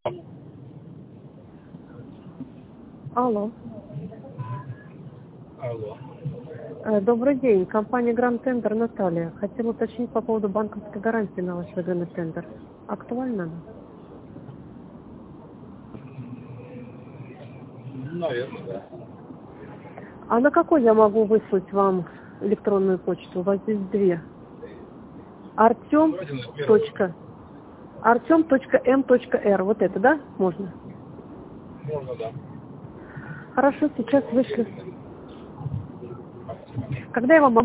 Алло. Алло. Добрый день. Компания Гранд Тендер, Наталья. Хотела уточнить по поводу банковской гарантии на ваш выданный тендер. Актуально она? Наверное, да. А на какой я могу выслать вам электронную почту? У вас здесь две. Артем.м.р. Вот это, да? Можно? Можно, да. Хорошо, сейчас вышлю. Когда я вам